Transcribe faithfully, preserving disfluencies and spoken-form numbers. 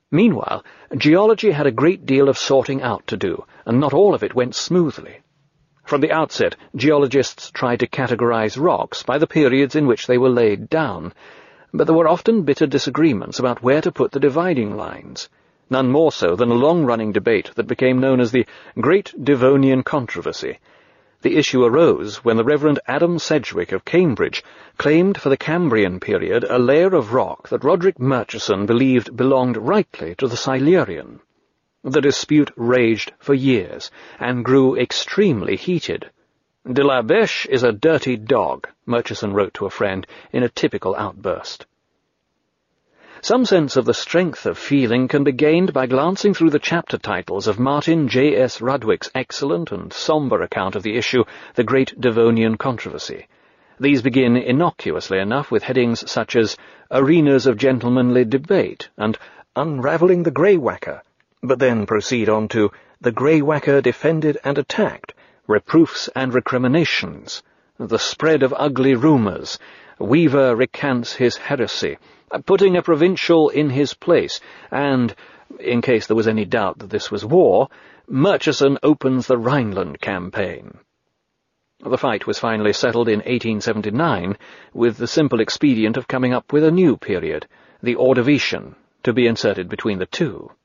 Meanwhile, geology had a great deal of sorting out to do, and not all of it went smoothly. From the outset, geologists tried to categorize rocks by the periods in which they were laid down, but there were often bitter disagreements about where to put the dividing lines, none more so than a long-running debate that became known as the Great Devonian Controversy. The issue arose when the Reverend Adam Sedgwick of Cambridge claimed for the Cambrian period a layer of rock that Roderick Murchison believed belonged rightly to the Silurian. The dispute raged for years, and grew extremely heated. "De la Beche is a dirty dog," Murchison wrote to a friend in a typical outburst. Some sense of the strength of feeling can be gained by glancing through the chapter titles of Martin J S Rudwick's excellent and sombre account of the issue, The Great Devonian Controversy. These begin innocuously enough with headings such as Arenas of Gentlemanly Debate and Unravelling the Greywacke, but then proceed on to The Greywacke Defended and Attacked, Reproofs and Recriminations, The Spread of Ugly Rumours, Weaver Recants His Heresy, Putting a Provincial in His Place, and, in case there was any doubt that this was war, Murchison opens the Rhineland campaign. The fight was finally settled in eighteen seventy-nine, with the simple expedient of coming up with a new period, the Ordovician, to be inserted between the two.